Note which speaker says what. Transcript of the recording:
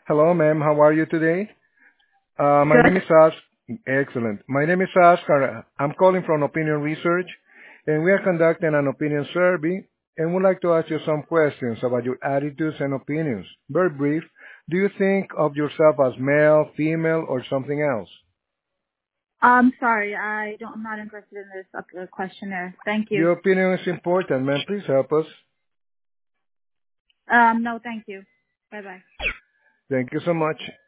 Speaker 1: Hello, ma'am. How are you today? My
Speaker 2: Good.
Speaker 1: name is Ask. Excellent. My name is Oscar. I'm calling from Opinion Research, and we are conducting an opinion survey, and would like to ask you some questions about your attitudes and opinions. Very brief. Do you think of yourself as male, female, or something else?
Speaker 2: Sorry, I'm not interested in this questionnaire. Thank you.
Speaker 1: Your opinion is important, ma'am. Please help us.
Speaker 2: No, thank you. Bye bye.
Speaker 1: Thank you so much.